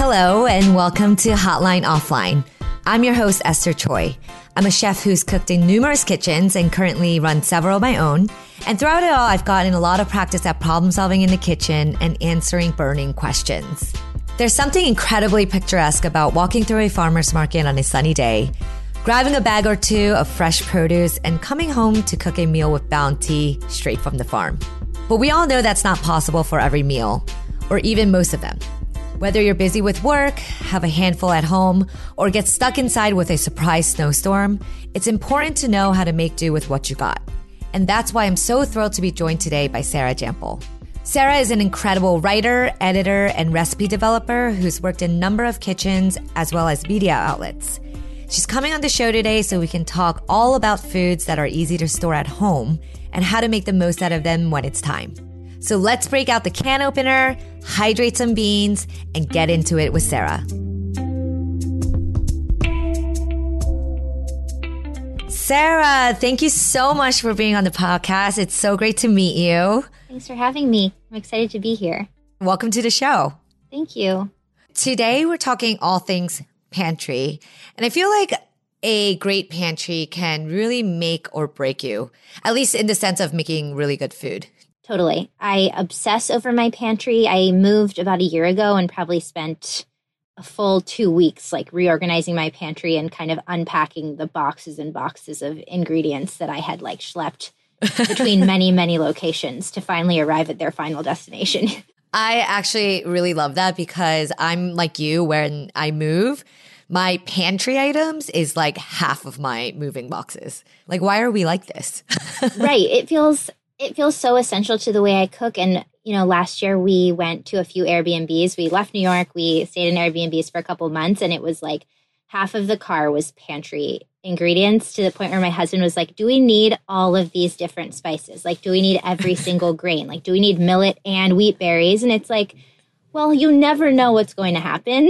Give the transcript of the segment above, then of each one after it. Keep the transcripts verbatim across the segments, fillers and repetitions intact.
Hello and welcome to Hotline Offline. I'm your host, Esther Choi. I'm a chef who's cooked in numerous kitchens and currently run several of my own. And throughout it all, I've gotten a lot of practice at problem solving in the kitchen and answering burning questions. There's something incredibly picturesque about walking through a farmer's market on a sunny day, grabbing a bag or two of fresh produce, and coming home to cook a meal with bounty straight from the farm. But we all know that's not possible for every meal, or even most of them. Whether you're busy with work, have a handful at home, or get stuck inside with a surprise snowstorm, it's important to know how to make do with what you got. And that's why I'm so thrilled to be joined today by Sarah Jampol. Sarah is an incredible writer, editor, and recipe developer who's worked in a number of kitchens as well as media outlets. She's coming on the show today so we can talk all about foods that are easy to store at home and how to make the most out of them when it's time. So let's break out the can opener, hydrate some beans, and get into it with Sarah. Sarah, thank you so much for being on the podcast. It's so great to meet you. Thanks for having me. I'm excited to be here. Welcome to the show. Thank you. Today, we're talking all things pantry. And I feel like a great pantry can really make or break you, at least in the sense of making really good food. Totally. I obsess over my pantry. I moved about a year ago and probably spent a full two weeks like reorganizing my pantry and kind of unpacking the boxes and boxes of ingredients that I had like schlepped between many, many locations to finally arrive at their final destination. I actually really love that because I'm like you, when I move, my pantry items is like half of my moving boxes. Like, why are we like this? Right. It feels... It feels so essential to the way I cook. And, you know, last year we went to a few Airbnbs. We left New York. We stayed in Airbnbs for a couple of months. And it was like half of the car was pantry ingredients, to the point where my husband was like, do we need all of these different spices? Like, do we need every single grain? Like, do we need millet and wheat berries? And it's like, well, you never know what's going to happen.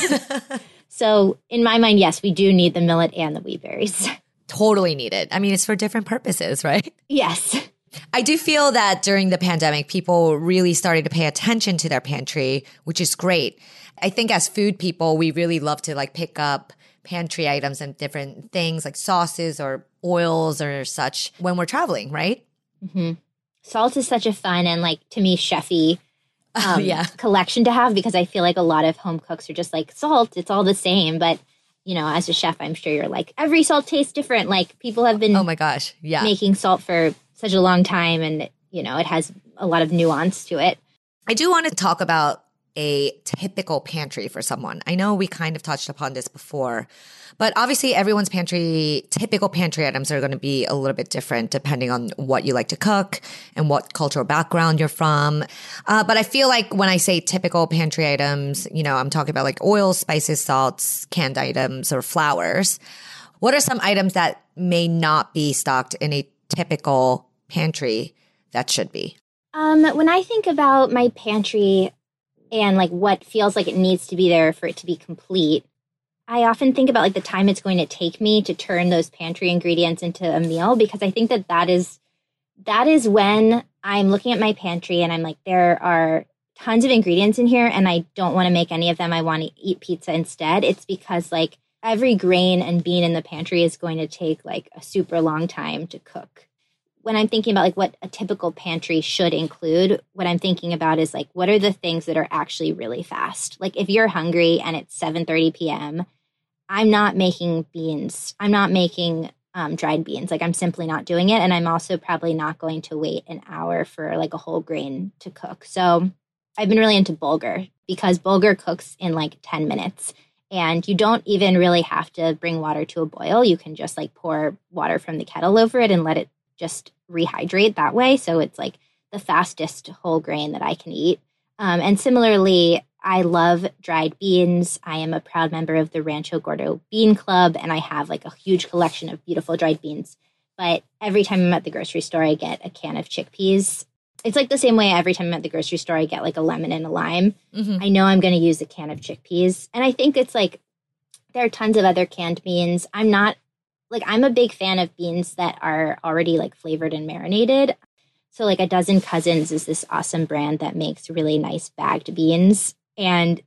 So in my mind, yes, we do need the millet and the wheat berries. Totally need it. I mean, it's for different purposes, right? Yes. I do feel that during the pandemic, people really started to pay attention to their pantry, which is great. I think as food people, we really love to like pick up pantry items and different things like sauces or oils or such when we're traveling, right? Mm-hmm. Salt is such a fun and like, to me, chefy um, yeah. collection to have, because I feel like a lot of home cooks are just like, salt, it's all the same. But, you know, as a chef, I'm sure you're like, every salt tastes different. Like, people have been oh my gosh, yeah, making salt for such a long time, and, you know, it has a lot of nuance to it. I do want to talk about a typical pantry for someone. I know we kind of touched upon this before, but obviously everyone's pantry, typical pantry items are going to be a little bit different depending on what you like to cook and what cultural background you're from. Uh, but I feel like when I say typical pantry items, you know, I'm talking about like oils, spices, salts, canned items, or flours. What are some items that may not be stocked in a typical pantry that should be? Um, when I think about my pantry and like what feels like it needs to be there for it to be complete, I often think about like the time it's going to take me to turn those pantry ingredients into a meal, because I think that that is, that is when I'm looking at my pantry and I'm like, there are tons of ingredients in here and I don't want to make any of them. I want to eat pizza instead. It's because like every grain and bean in the pantry is going to take like a super long time to cook. When I'm thinking about like what a typical pantry should include, what I'm thinking about is like, what are the things that are actually really fast? Like, if you're hungry and it's seven thirty p.m., I'm not making beans. I'm not making um, dried beans. Like, I'm simply not doing it. And I'm also probably not going to wait an hour for like a whole grain to cook. So I've been really into bulgur, because bulgur cooks in like ten minutes. And you don't even really have to bring water to a boil. You can just like pour water from the kettle over it and let it just rehydrate that way. So it's like the fastest whole grain that I can eat. Um, and similarly, I love dried beans. I am a proud member of the Rancho Gordo Bean Club, and I have like a huge collection of beautiful dried beans. But every time I'm at the grocery store, I get a can of chickpeas. It's like the same way every time I'm at the grocery store, I get like a lemon and a lime. Mm-hmm. I know I'm going to use a can of chickpeas. And I think it's like, there are tons of other canned beans. I'm not Like, I'm a big fan of beans that are already like flavored and marinated. So like A Dozen Cousins is this awesome brand that makes really nice bagged beans. And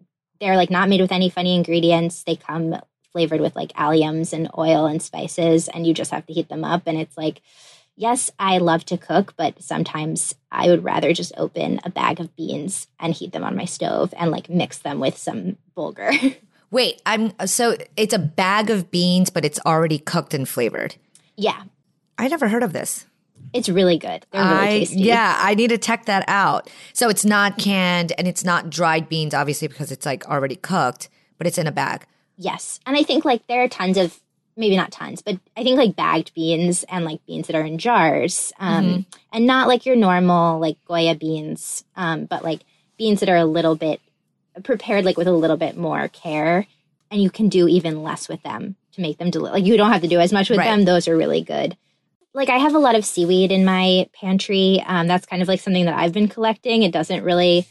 they're like not made with any funny ingredients. They come flavored with like alliums and oil and spices, and you just have to heat them up. And it's like, yes, I love to cook, but sometimes I would rather just open a bag of beans and heat them on my stove and like mix them with some bulgur. Wait, I'm so it's a bag of beans, but it's already cooked and flavored. Yeah. I never heard of this. It's really good. They're really I, tasty. Yeah, I need to check that out. So it's not canned and it's not dried beans, obviously, because it's like already cooked, but it's in a bag. Yes. And I think like there are tons of, maybe not tons, but I think like bagged beans and like beans that are in jars um, mm-hmm. and not like your normal like Goya beans, um, but like beans that are a little bit prepared like with a little bit more care, and you can do even less with them to make them deli- like you don't have to do as much with right. them. Those are really good. Like I have a lot of seaweed in my pantry. Um, that's kind of like something that I've been collecting. It doesn't really,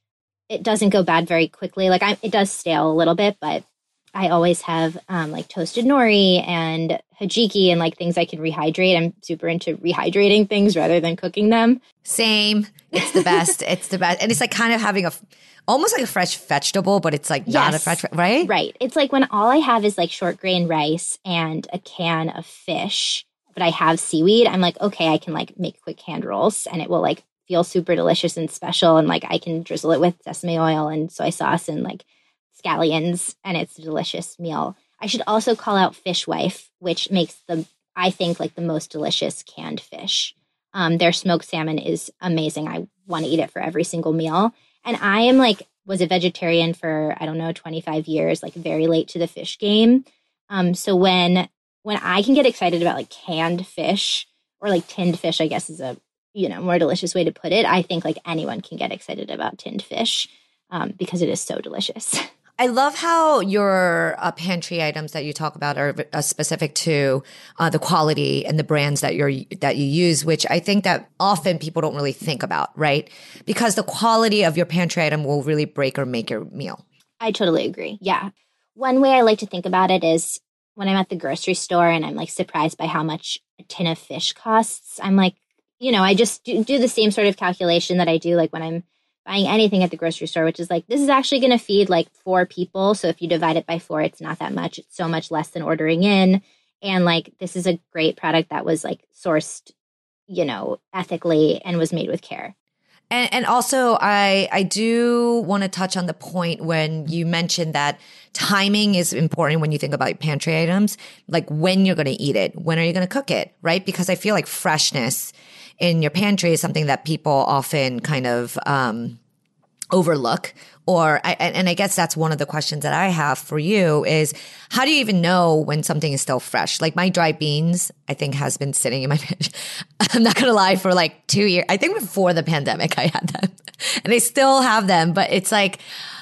it doesn't go bad very quickly. Like I, it does stale a little bit, but I always have um, like toasted nori and hajiki and like things I can rehydrate. I'm super into rehydrating things rather than cooking them. Same. It's the best. It's the best. And it's like kind of having a, almost like a fresh vegetable, but it's like yes. not a fresh, right? Right. It's like when all I have is like short grain rice and a can of fish, but I have seaweed, I'm like, okay, I can like make quick hand rolls and it will like feel super delicious and special. And like I can drizzle it with sesame oil and soy sauce and like scallions, and it's a delicious meal. I should also call out Fishwife, which makes the, I think, like the most delicious canned fish. Um, their smoked salmon is amazing. I want to eat it for every single meal. And I am like, was a vegetarian for, I don't know, twenty-five years, like very late to the fish game. Um, so when when I can get excited about like canned fish or like tinned fish, I guess is a, you know, more delicious way to put it. I think like anyone can get excited about tinned fish um, because it is so delicious. I love how your uh, pantry items that you talk about are uh, specific to uh, the quality and the brands that you're that you use, which I think that often people don't really think about, right? Because the quality of your pantry item will really break or make your meal. I totally agree. Yeah. One way I like to think about it is when I'm at the grocery store and I'm like surprised by how much a tin of fish costs. I'm like, you know, I just do, do the same sort of calculation that I do like when I'm buying anything at the grocery store, which is like, this is actually going to feed like four people. So if you divide it by four, it's not that much. It's so much less than ordering in. And like, this is a great product that was like sourced, you know, ethically and was made with care. And, and also, I I do want to touch on the point when you mentioned that timing is important when you think about pantry items, like when you're going to eat it, when are you going to cook it, right? Because I feel like freshness in your pantry is something that people often kind of um, overlook. Or, I, and I guess that's one of the questions that I have for you is, how do you even know when something is still fresh? Like my dried beans, I think has been sitting in my pantry. I'm not going to lie, for like two years. I think before the pandemic, I had them and I still have them. But it's like,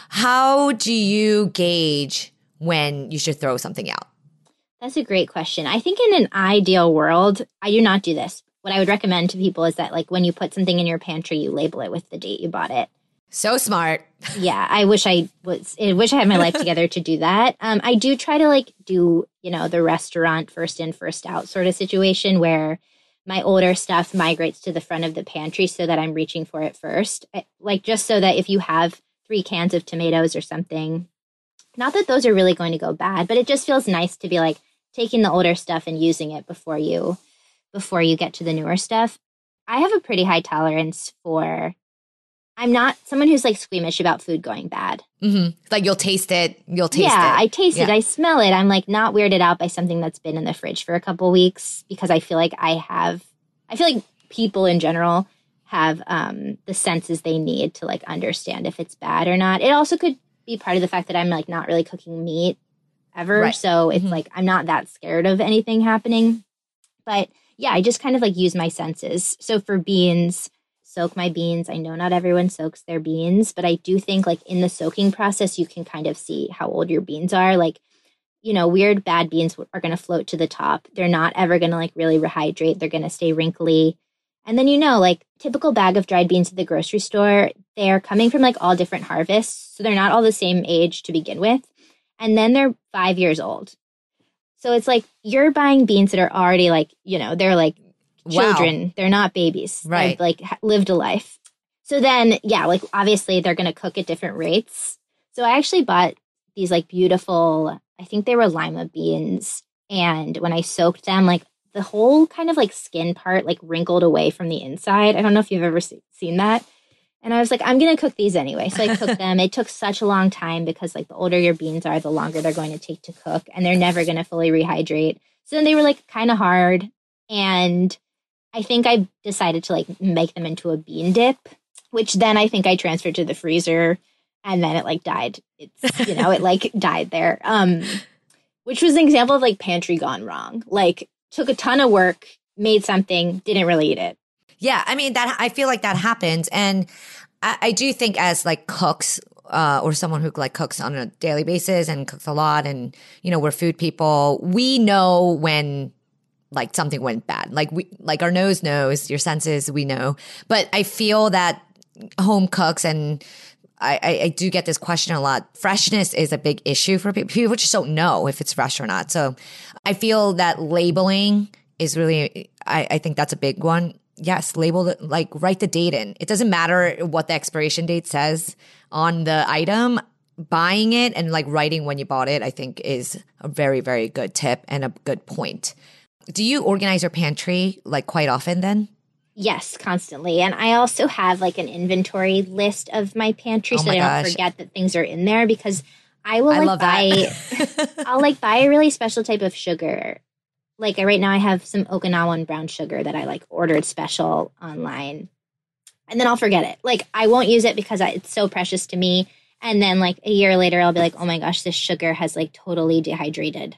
how do you gauge when you should throw something out? That's a great question. I think in an ideal world, I do not do this. What I would recommend to people is that like when you put something in your pantry, you label it with the date you bought it. So smart. Yeah, I wish I was, I wish I had my life together to do that. Um, I do try to like do, you know, the restaurant first in, first out sort of situation where my older stuff migrates to the front of the pantry so that I'm reaching for it first. I, like just so that if you have three cans of tomatoes or something, not that those are really going to go bad, but it just feels nice to be like taking the older stuff and using it before you, before you get to the newer stuff. I have a pretty high tolerance for, I'm not someone who's like squeamish about food going bad. Mm-hmm. Like you'll taste it. You'll taste yeah, it. Yeah, I taste yeah. it. I smell it. I'm like not weirded out by something that's been in the fridge for a couple weeks because I feel like I have, I feel like people in general have um, the senses they need to like understand if it's bad or not. It also could be part of the fact that I'm like not really cooking meat ever. Right. So it's mm-hmm. like I'm not that scared of anything happening. But yeah, I just kind of like use my senses. So for beans, soak my beans. I know not everyone soaks their beans, but I do think like in the soaking process, you can kind of see how old your beans are. Like, you know, weird bad beans are going to float to the top. They're not ever going to like really rehydrate. They're going to stay wrinkly. And then, you know, like typical bag of dried beans at the grocery store, they're coming from like all different harvests. So they're not all the same age to begin with. And then they're five years old. So it's like you're buying beans that are already like, you know, they're like children. Wow. They're not babies. Right. They've like lived a life. So then, yeah, like obviously they're going to cook at different rates. So I actually bought these like beautiful, I think they were lima beans. And when I soaked them, like the whole kind of like skin part like wrinkled away from the inside. I don't know if you've ever se- seen that. And I was like, I'm going to cook these anyway. So I cooked them. It took such a long time because like the older your beans are, the longer they're going to take to cook. And they're never going to fully rehydrate. So then they were like kind of hard. And I think I decided to like make them into a bean dip, which then I think I transferred to the freezer. And then it like died. It's, you know, it like died there. Um, which was an example of like pantry gone wrong. Like took a ton of work, made something, didn't really eat it. Yeah, I mean that. I feel like that happens, and I, I do think as like cooks uh, or someone who like cooks on a daily basis and cooks a lot, and you know we're food people. We know when like something went bad. Like we, like our nose knows, your senses, we know. But I feel that home cooks and I, I, I do get this question a lot. Freshness is a big issue for people. People just don't know if it's fresh or not. So I feel that labeling is really. I, I think that's a big one. Yes, label it, like write the date in. It doesn't matter what the expiration date says on the item. Buying it and like writing when you bought it, I think is a very, very good tip and a good point. Do you organize your pantry like quite often then? Yes, constantly. And I also have like an inventory list of my pantry Oh so my I don't gosh. forget that things are in there because I will I like love buy that. I'll like buy a really special type of sugar. Like right now I have some Okinawan brown sugar that I like ordered special online. And then I'll forget it. Like I won't use it because I, it's so precious to me. And then like a year later I'll be like, "Oh my gosh, this sugar has like totally dehydrated.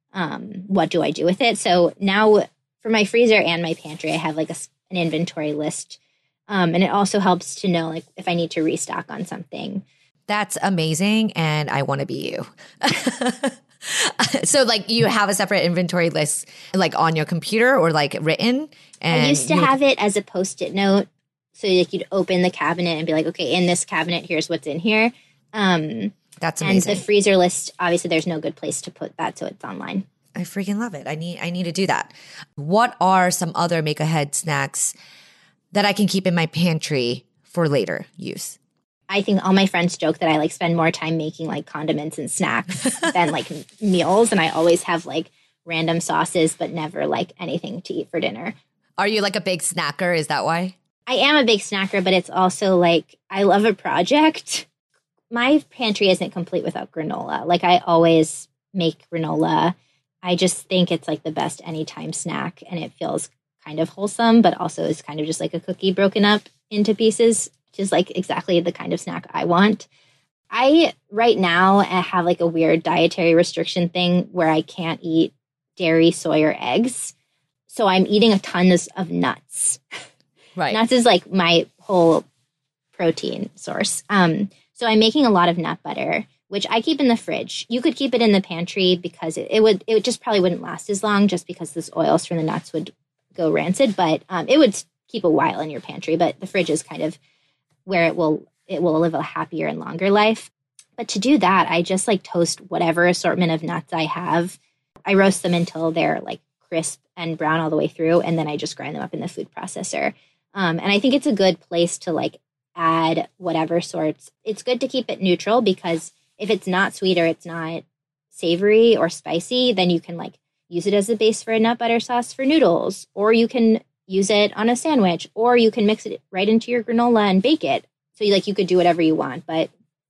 Um, what do I do with it?" So now for my freezer and my pantry, I have like a, an inventory list. Um, and it also helps to know like if I need to restock on something. That's amazing. And I want to be you. So like you have a separate inventory list like on your computer or like written? And I used to you- have it as a post-it note. So like you'd open the cabinet and be like, okay, in this cabinet, here's what's in here. Um, That's and amazing. the freezer list, obviously there's no good place to put that. So it's online. I freaking love it. I need I need to do that. What are some other make ahead snacks that I can keep in my pantry for later use? I think all my friends joke that I like spend more time making like condiments and snacks than like m- meals. And I always have like random sauces, but never like anything to eat for dinner. Are you like a big snacker? Is that why? I am a big snacker, but it's also like I love a project. My pantry isn't complete without granola. Like I always make granola. I just think it's like the best anytime snack and it feels kind of wholesome, but also is kind of just like a cookie broken up into pieces, which is like exactly the kind of snack I want. I right now have like a weird dietary restriction thing where I can't eat dairy, soy, or eggs. So I'm eating a ton of nuts. Right. Nuts is like my whole protein source. Um, so I'm making a lot of nut butter, which I keep in the fridge. You could keep it in the pantry because it, it would it just probably wouldn't last as long just because those oils from the nuts would go rancid. But um, it would keep a while in your pantry. But the fridge is kind of where it will it will live a happier and longer life. But to do that, I just like toast whatever assortment of nuts I have. I roast them until they're like crisp and brown all the way through, and then I just grind them up in the food processor. Um, and I think it's a good place to like add whatever sorts. It's good to keep it neutral because if it's not sweet or it's not savory or spicy, then you can like use it as a base for a nut butter sauce for noodles, or you can use it on a sandwich, or you can mix it right into your granola and bake it. So you like you could do whatever you want, but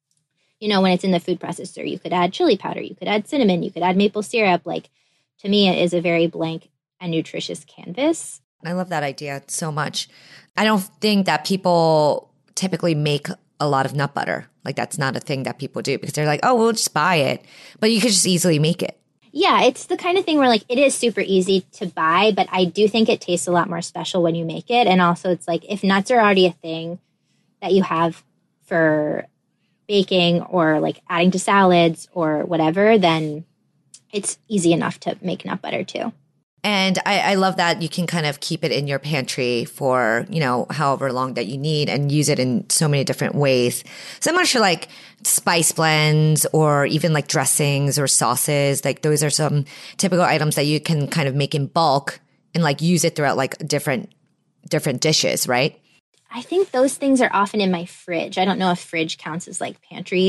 you know, when it's in the food processor, you could add chili powder, you could add cinnamon, you could add maple syrup. Like to me, it is a very blank and nutritious canvas. I love that idea so much. I don't think that people typically make a lot of nut butter. Like that's not a thing that people do because they're like, oh, we'll just buy it. But you could just easily make it. Yeah, it's the kind of thing where like it is super easy to buy, but I do think it tastes a lot more special when you make it. And also it's like if nuts are already a thing that you have for baking or like adding to salads or whatever, then it's easy enough to make nut butter too. And I, I love that you can kind of keep it in your pantry for, you know, however long that you need and use it in so many different ways. So much for like spice blends or even like dressings or sauces. Like those are some typical items that you can kind of make in bulk and like use it throughout like different, different dishes, right? I think those things are often in my fridge. I don't know if fridge counts as like pantry.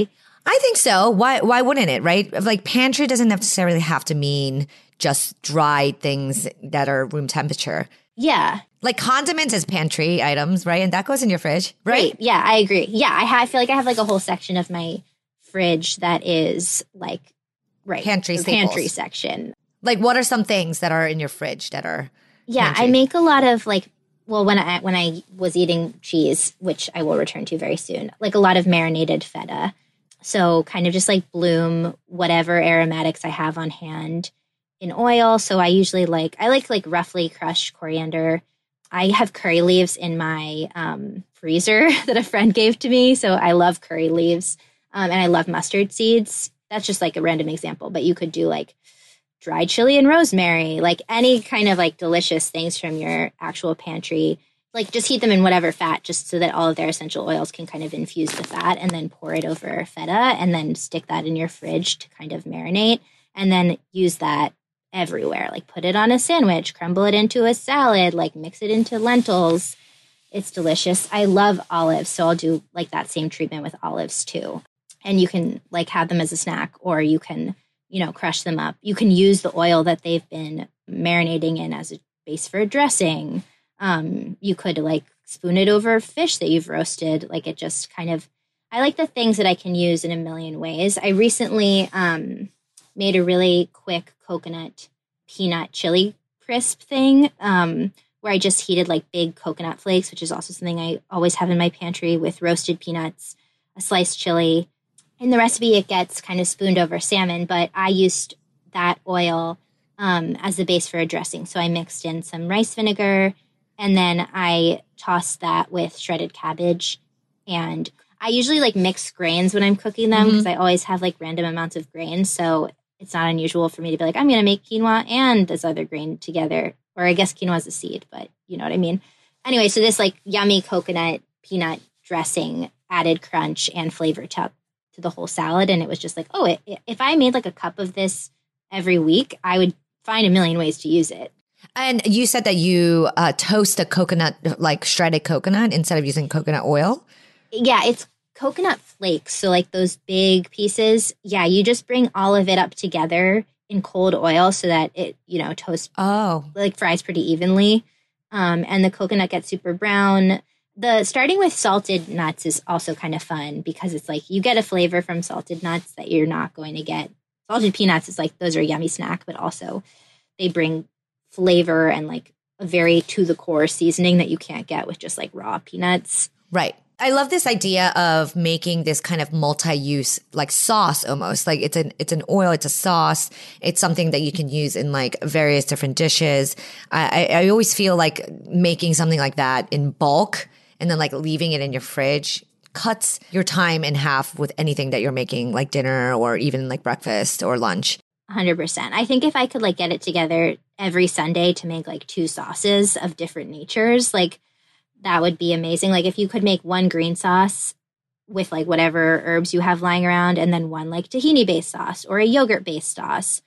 I think so. Why why wouldn't it, right? Like pantry doesn't necessarily have to mean just dried things that are room temperature. Yeah. Like condiments as pantry items, right? And that goes in your fridge, right? Right. Yeah, I agree. Yeah, I, ha- I feel like I have like a whole section of my fridge that is like, right. Pantry the staples. Pantry section. Like what are some things that are in your fridge that are Yeah, pantry? I make a lot of like, well, when I when I was eating cheese, which I will return to very soon, like a lot of marinated feta. So kind of just like bloom whatever aromatics I have on hand in oil. So I usually like, I like like roughly crushed coriander. I have curry leaves in my um, freezer that a friend gave to me. So I love curry leaves um, and I love mustard seeds. That's just like a random example, but you could do like dried chili and rosemary, like any kind of like delicious things from your actual pantry. Like just heat them in whatever fat just so that all of their essential oils can kind of infuse the fat and then pour it over feta and then stick that in your fridge to kind of marinate and then use that everywhere. Like put it on a sandwich, crumble it into a salad, like mix it into lentils. It's delicious. I love olives, so I'll do like that same treatment with olives too. And you can like have them as a snack or you can, you know, crush them up. You can use the oil that they've been marinating in as a base for a dressing. Um, you could like spoon it over fish that you've roasted. Like it just kind of, I like the things that I can use in a million ways. I recently um, made a really quick coconut peanut chili crisp thing um, where I just heated like big coconut flakes, which is also something I always have in my pantry with roasted peanuts, a sliced chili. In the recipe, it gets kind of spooned over salmon, but I used that oil um, as the base for a dressing. So I mixed in some rice vinegar, and then I tossed that with shredded cabbage. And I usually like mix grains when I'm cooking them because mm-hmm. I always have like random amounts of grains. So it's not unusual for me to be like, I'm going to make quinoa and this other grain together. Or I guess quinoa is a seed, but you know what I mean? Anyway, so this like yummy coconut peanut dressing added crunch and flavor to, to the whole salad. And it was just like, oh, it, if I made like a cup of this every week, I would find a million ways to use it. And you said that you uh, toast a coconut, like shredded coconut, instead of using coconut oil? Yeah, it's coconut flakes. So like those big pieces. Yeah, you just bring all of it up together in cold oil so that it, you know, toasts, oh, like fries pretty evenly. Um, and the coconut gets super brown. The starting with salted nuts is also kind of fun because it's like you get a flavor from salted nuts that you're not going to get. Salted peanuts is like, those are a yummy snack, but also they bring flavor and like a very to the core seasoning that you can't get with just like raw peanuts. Right. I love this idea of making this kind of multi-use like sauce almost. Like it's an it's an oil, it's a sauce. It's something that you can use in like various different dishes. I, I, I always feel like making something like that in bulk and then like leaving it in your fridge cuts your time in half with anything that you're making, like dinner or even like breakfast or lunch. one hundred percent. I think if I could like get it together every Sunday to make like two sauces of different natures, like that would be amazing. Like if you could make one green sauce with like whatever herbs you have lying around and then one like tahini based sauce or a yogurt based sauce.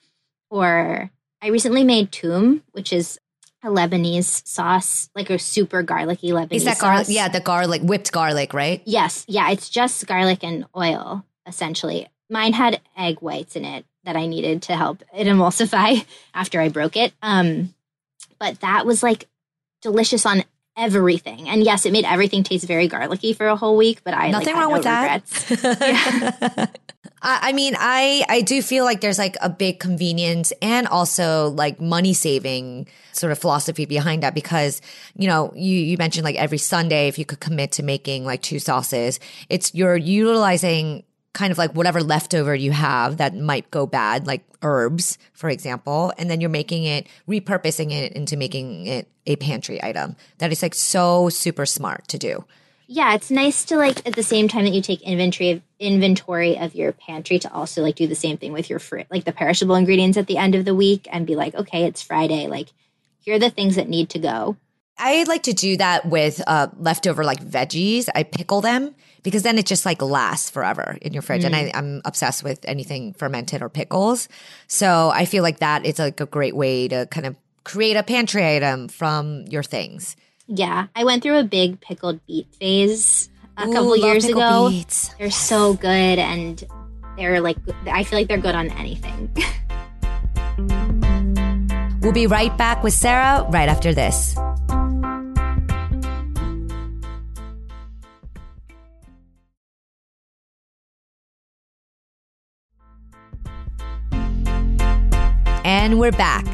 Or I recently made toum, which is a Lebanese sauce, like a super garlicky Lebanese Is that sauce. garlic? Yeah, the garlic, whipped garlic, right? Yes. Yeah, it's just garlic and oil, essentially. Mine had egg whites in it that I needed to help it emulsify after I broke it. Um, but that was like delicious on everything. And yes, it made everything taste very garlicky for a whole week, but I Nothing like, wrong no with regrets. that. I, I mean, I, I do feel like there's like a big convenience and also like money saving sort of philosophy behind that because, you know, you, you mentioned like every Sunday, if you could commit to making like two sauces, it's you're utilizing kind of like whatever leftover you have that might go bad, like herbs, for example, and then you're making it, repurposing it into making it a pantry item. That is like so super smart to do. Yeah, it's nice to like at the same time that you take inventory of inventory of your pantry to also like do the same thing with your fr- like the perishable ingredients at the end of the week and be like, okay, it's Friday. Like here are the things that need to go. I like to do that with uh, leftover like veggies. I pickle them because then it just like lasts forever in your fridge. Mm. And I, I'm obsessed with anything fermented or pickles. So I feel like that is like a great way to kind of create a pantry item from your things. Yeah. I went through a big pickled beet phase a Ooh, couple years ago. Beets. They're so good. And they're like, I feel like they're good on anything. We'll be right back with Sarah right after this. And we're back.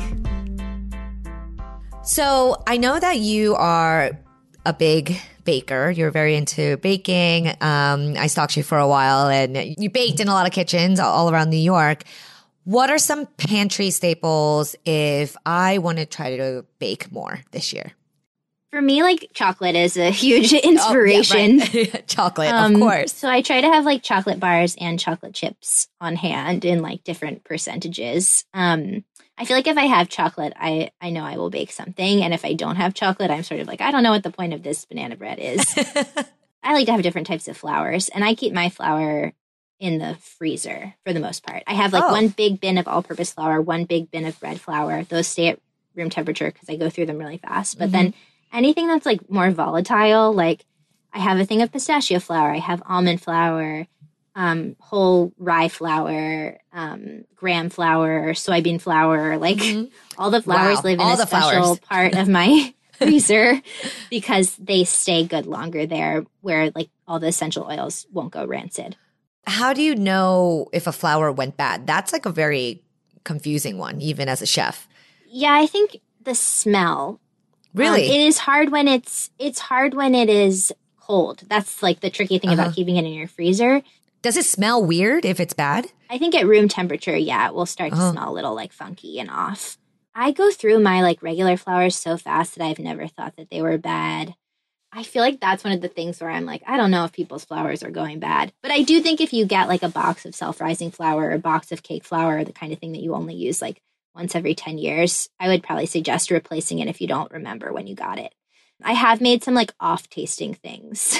So I know that you are a big baker. You're very into baking. Um, I stalked you for a while and you baked in a lot of kitchens all around New York. What are some pantry staples if I want to try to bake more this year? For me, like chocolate is a huge inspiration. Oh, yeah, right. Chocolate, um, of course. So I try to have like chocolate bars and chocolate chips on hand in like different percentages. Um, I feel like if I have chocolate, I, I know I will bake something. And if I don't have chocolate, I'm sort of like, I don't know what the point of this banana bread is. I like to have different types of flours, and I keep my flour in the freezer for the most part. I have like oh. one big bin of all-purpose flour, one big bin of bread flour. Those stay at room temperature because I go through them really fast. But mm-hmm. then anything that's like more volatile, like I have a thing of pistachio flour, I have almond flour, um, whole rye flour, um, graham flour, soybean flour, like mm-hmm. all the flours wow. live in all a the special flours. part of my freezer because they stay good longer there where like all the essential oils won't go rancid. How do you know if a flour went bad? That's like a very confusing one, even as a chef. Yeah, I think the smell. Really? Um, it is hard when it's it's hard when it is cold. That's like the tricky thing uh-huh. about keeping it in your freezer. Does it smell weird if it's bad? I think at room temperature, yeah, it will start uh-huh. to smell a little like funky and off. I go through my like regular flours so fast that I've never thought that they were bad. I feel like that's one of the things where I'm like, I don't know if people's flours are going bad. But I do think if you get like a box of self-rising flour or a box of cake flour, the kind of thing that you only use like once every ten years, I would probably suggest replacing it if you don't remember when you got it. I have made some like off-tasting things.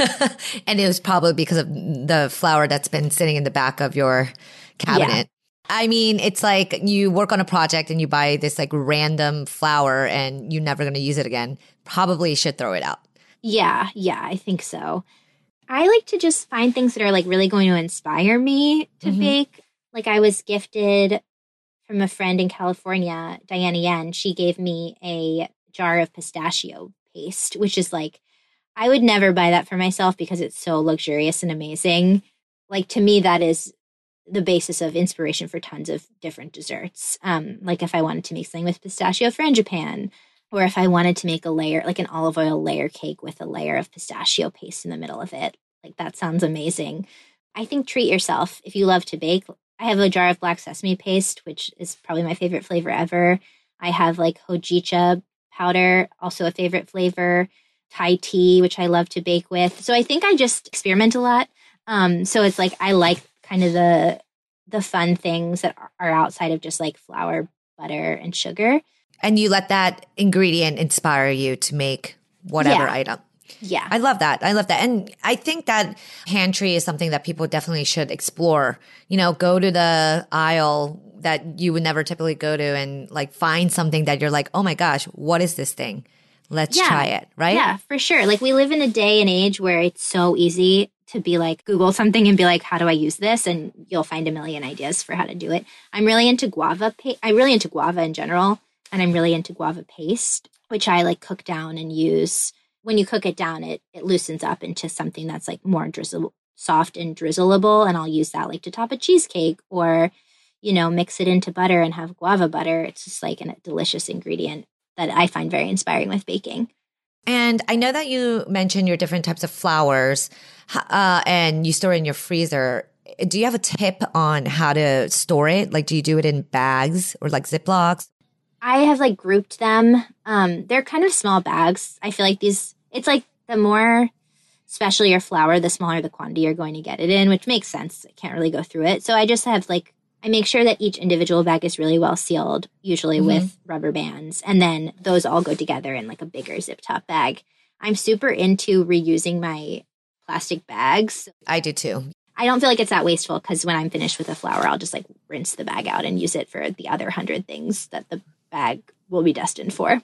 And it was probably because of the flour that's been sitting in the back of your cabinet. Yeah. I mean, it's like you work on a project and you buy this like random flour and you're never going to use it again. Probably should throw it out. Yeah, yeah, I think so. I like to just find things that are like really going to inspire me to mm-hmm. bake. Like I was gifted from a friend in California, Diana Yen. She gave me a jar of pistachio paste, which is like, I would never buy that for myself because it's so luxurious and amazing. Like to me, that is the basis of inspiration for tons of different desserts. Um, like if I wanted to make something with pistachio frangipane, or if I wanted to make a layer, like an olive oil layer cake with a layer of pistachio paste in the middle of it. Like that sounds amazing. I think treat yourself if you love to bake. I have a jar of black sesame paste, which is probably my favorite flavor ever. I have like hojicha powder, also a favorite flavor. Thai tea, which I love to bake with. So I think I just experiment a lot. Um, so it's like I like kind of the the fun things that are outside of just like flour, butter, and sugar. And you let that ingredient inspire you to make whatever yeah. item. Yeah. I love that. I love that. And I think that pantry is something that people definitely should explore. You know, go to the aisle that you would never typically go to and like find something that you're like, oh my gosh, what is this thing? Let's yeah. try it, right? Yeah, for sure. Like we live in a day and age where it's so easy to be like, Google something and be like, how do I use this? And you'll find a million ideas for how to do it. I'm really into guava. Pa- I'm really into guava in general. And I'm really into guava paste, which I like cook down and use. When you cook it down, it it loosens up into something that's like more drizzle, soft and drizzleable. And I'll use that like to top a cheesecake or, you know, mix it into butter and have guava butter. It's just like a delicious ingredient that I find very inspiring with baking. And I know that you mentioned your different types of flours uh, and you store it in your freezer. Do you have a tip on how to store it? Like, do you do it in bags or like Ziplocs? I have like grouped them. Um, they're kind of small bags. I feel like these, it's like the more special your flour, the smaller the quantity you're going to get it in, which makes sense. I can't really go through it. So I just have like, I make sure that each individual bag is really well sealed, usually mm-hmm. with rubber bands. And then those all go together in like a bigger zip top bag. I'm super into reusing my plastic bags. I do too. I don't feel like it's that wasteful because when I'm finished with the flour, I'll just like rinse the bag out and use it for the other hundred things that the bag will be destined for.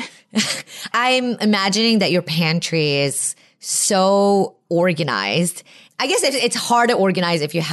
I'm imagining that your pantry is so organized. I guess it, it's hard to organize if you have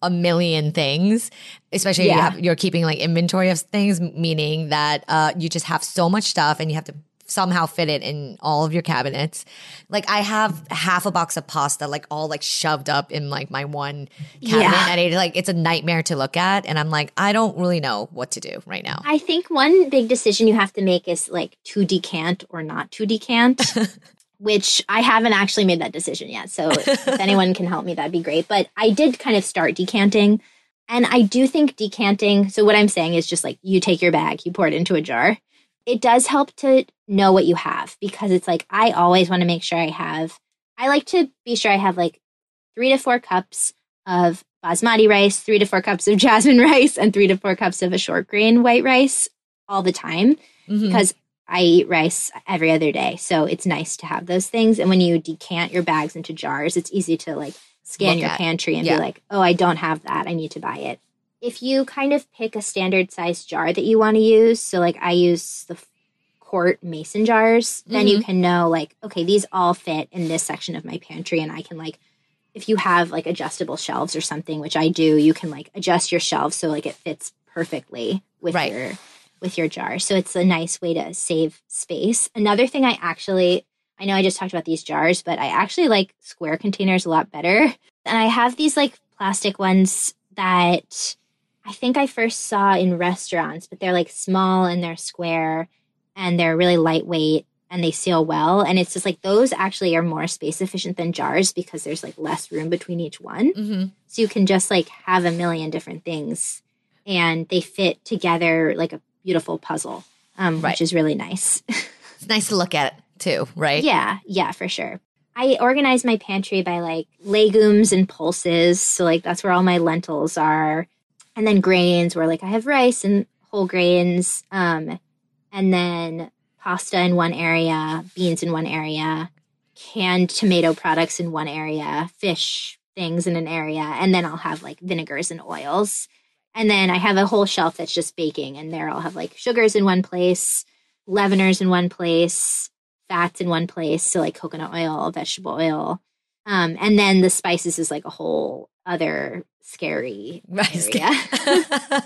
a million things, especially Yeah. you have, you're keeping like inventory of things, meaning that uh, you just have so much stuff and you have to somehow fit it in all of your cabinets. Like I have half a box of pasta like all like shoved up in like my one cabinet Yeah. and it like it's a nightmare to look at, and I'm like I don't really know what to do right now. I think one big decision you have to make is like to decant or not to decant. Which I haven't actually made that decision yet. So if anyone can help me, that'd be great. But I did kind of start decanting. And I do think decanting, so what I'm saying is just like you take your bag, you pour it into a jar. It does help to know what you have, because it's like I always want to make sure I have, I like to be sure I have like three to four cups of basmati rice, three to four cups of jasmine rice, and three to four cups of a short grain white rice all the time. Mm-hmm. Because I eat rice every other day, so it's nice to have those things. And when you decant your bags into jars, it's easy to like scan Look your at. pantry and yeah. be like, oh, I don't have that. I need to buy it. If you kind of pick a standard size jar that you want to use, so like I use the quart mason jars, then mm-hmm. you can know like, okay, these all fit in this section of my pantry. And I can like, if you have like adjustable shelves or something, which I do, you can like adjust your shelves so like it fits perfectly with right. your with your jar. So it's a nice way to save space. Another thing I actually, I know I just talked about these jars, but I actually like square containers a lot better. And I have these like plastic ones that I think I first saw in restaurants, but they're like small and they're square and they're really lightweight and they seal well. And it's just like those actually are more space efficient than jars because there's like less room between each one. Mm-hmm. So you can just like have a million different things and they fit together like a beautiful puzzle, um, right. which is really nice. It's nice to look at it too, right? Yeah, yeah, for sure. I organize my pantry by like legumes and pulses. So like that's where all my lentils are. And then grains where like I have rice and whole grains. Um, and then pasta in one area, beans in one area, canned tomato products in one area, fish things in an area. And then I'll have like vinegars and oils. And then I have a whole shelf that's just baking, and there I'll have like sugars in one place, leaveners in one place, fats in one place. So like coconut oil, vegetable oil. Um, and then the spices is like a whole other scary right. area.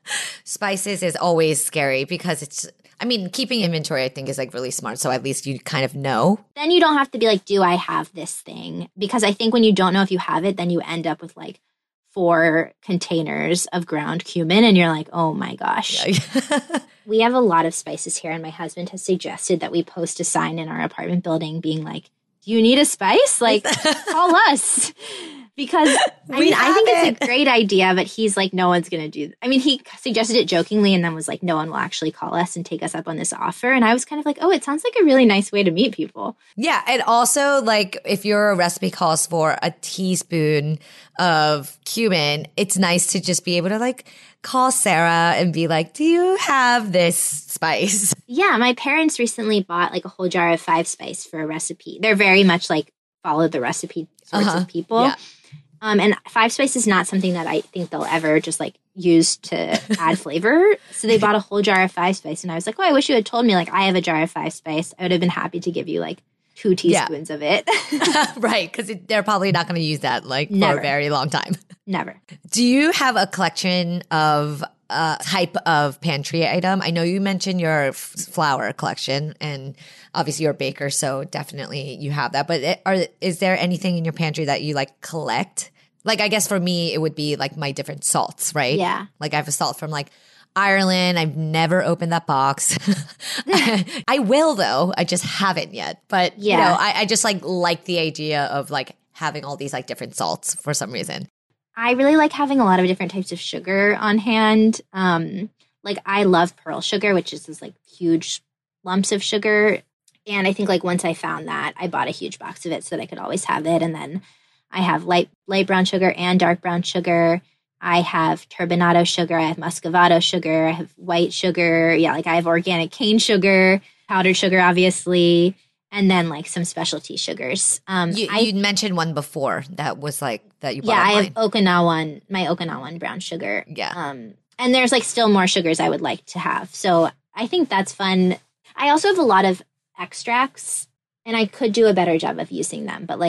Spices is always scary because it's, I mean, keeping inventory I think is like really smart. So at least you kind of know. Then you don't have to be like, do I have this thing? Because I think when you don't know if you have it, then you end up with like four containers of ground cumin and you're like, oh my gosh. Yeah. We have a lot of spices here, and my husband has suggested that we post a sign in our apartment building being like, do you need a spice? Like, call us. Because I we mean, I think it. it's a great idea, but he's like, no one's going to do. I mean, he suggested it jokingly and then was like, no one will actually call us and take us up on this offer. And I was kind of like, oh, it sounds like a really nice way to meet people. Yeah. And also, like, if your recipe calls for a teaspoon of cumin, it's nice to just be able to like call Sarah and be like, do you have this spice? Yeah. My parents recently bought like a whole jar of five spice for a recipe. They're very much like follow the recipe sorts uh-huh. of people. Yeah. Um, and five spice is not something that I think they'll ever just like use to add flavor. So they bought a whole jar of five spice, and I was like, oh, I wish you had told me like I have a jar of five spice. I would have been happy to give you like two teaspoons yeah. of it. Right, because they're probably not going to use that like Never. for a very long time. Never. Do you have a collection of uh, type of pantry item? I know you mentioned your f- flour collection, and obviously you're a baker, so definitely you have that. But it, are is there anything in your pantry that you like collect? Like, I guess for me, it would be like my different salts, right? Yeah. Like I have a salt from like Ireland. I've never opened that box. I will though. I just haven't yet. But yeah. you know, I, I just like like the idea of like having all these like different salts for some reason. I really like having a lot of different types of sugar on hand. Um, like I love pearl sugar, which is this like huge lumps of sugar. And I think like once I found that, I bought a huge box of it so that I could always have it. And then I have light light brown sugar and dark brown sugar. I have turbinado sugar. I have muscovado sugar. I have white sugar. Yeah, like I have organic cane sugar, powdered sugar, obviously, and then like some specialty sugars. Um, you, I, you mentioned one before that was like that you bought yeah, online. I have Okinawan, my Okinawan brown sugar. Yeah. Um, and there's like still more sugars I would like to have. So I think that's fun. I also have a lot of extracts, and I could do a better job of using them. But like,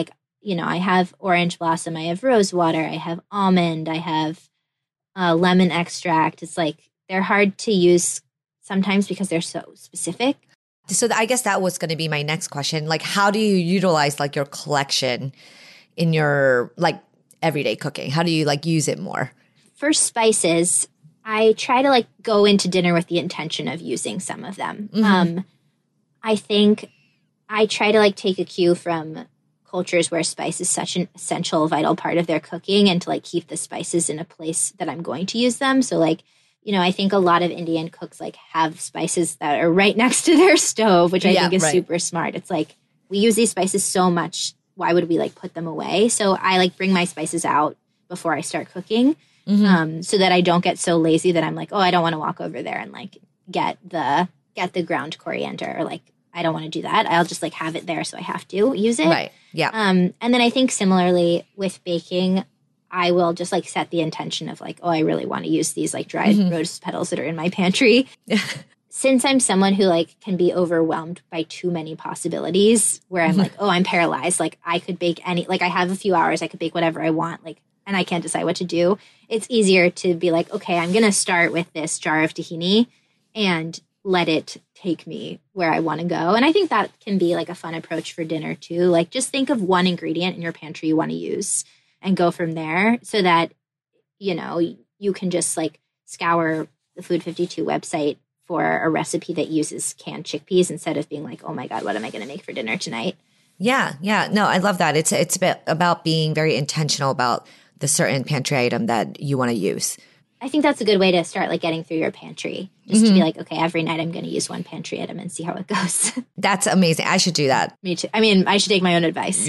you know, I have orange blossom, I have rose water, I have almond, I have uh, lemon extract. It's like they're hard to use sometimes because they're so specific. So I guess that was going to be my next question. Like, how do you utilize like your collection in your like everyday cooking? How do you like use it more? For spices, I try to like go into dinner with the intention of using some of them. Mm-hmm. Um, I think I try to like take a cue from cultures where spice is such an essential, vital part of their cooking, and to like keep the spices in a place that I'm going to use them. So like, you know, I think a lot of Indian cooks like have spices that are right next to their stove, which I yeah, think is right. super smart. It's like, we use these spices so much. Why would we like put them away? So I like bring my spices out before I start cooking, mm-hmm. um, so that I don't get so lazy that I'm like, oh, I don't want to walk over there and like get the, get the ground coriander, or like, I don't want to do that. I'll just like have it there. So I have to use it. Right. Yeah. Um, and then I think similarly with baking, I will just like set the intention of like, oh, I really want to use these like dried mm-hmm. rose petals that are in my pantry. Since I'm someone who like can be overwhelmed by too many possibilities, where I'm mm-hmm. like, oh, I'm paralyzed. Like I could bake any, like I have a few hours, I could bake whatever I want. Like, and I can't decide what to do. It's easier to be like, okay, I'm going to start with this jar of tahini and let it take me where I want to go. And I think that can be like a fun approach for dinner too. Like just think of one ingredient in your pantry you want to use and go from there, so that, you know, you can just like scour the Food fifty-two website for a recipe that uses canned chickpeas instead of being like, oh my God, what am I going to make for dinner tonight? Yeah. Yeah. No, I love that. It's, it's about being very intentional about the certain pantry item that you want to use. I think that's a good way to start like getting through your pantry. Just mm-hmm. to be like, okay, every night I'm going to use one pantry item and see how it goes. That's amazing. I should do that. Me too. I mean, I should take my own advice.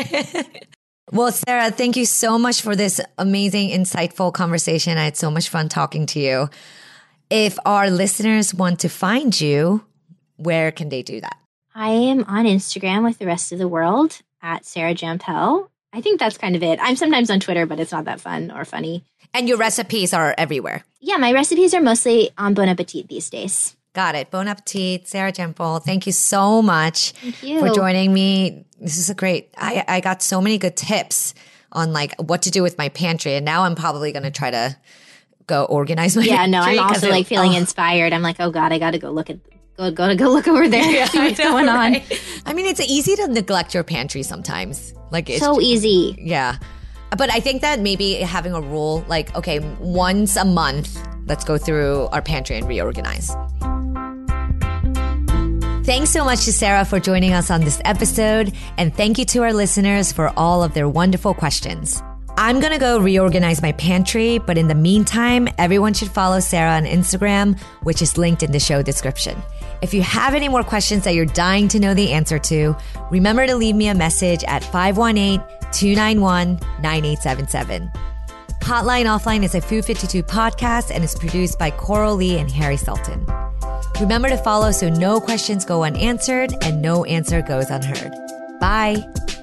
Well, Sarah, thank you so much for this amazing, insightful conversation. I had so much fun talking to you. If our listeners want to find you, where can they do that? I am on Instagram with the rest of the world at Sarah Jampel. I think that's kind of it. I'm sometimes on Twitter, but it's not that fun or funny. And your recipes are everywhere. Yeah, my recipes are mostly on Bon Appetit these days. Got it. Bon Appetit, Sarah Jampel. Thank you so much Thank you. for joining me. This is a great, I, I got so many good tips on like what to do with my pantry. And now I'm probably going to try to go organize my yeah, pantry. Yeah, no, I'm also like feeling oh. inspired. I'm like, oh God, I got to go look at, go, go, go look over there. Yeah, see what's know, going on. Right? I mean, it's easy to neglect your pantry sometimes. Like it's so easy. Yeah. But I think that maybe having a rule like, okay, once a month, let's go through our pantry and reorganize. Thanks so much to Sarah for joining us on this episode. And thank you to our listeners for all of their wonderful questions. I'm going to go reorganize my pantry, but in the meantime, everyone should follow Sarah on Instagram, which is linked in the show description. If you have any more questions that you're dying to know the answer to, remember to leave me a message at five one eight, two nine one, nine eight seven seven. Hotline Offline is a Food fifty-two podcast and is produced by Coral Lee and Harry Sultan. Remember to follow so no questions go unanswered and no answer goes unheard. Bye.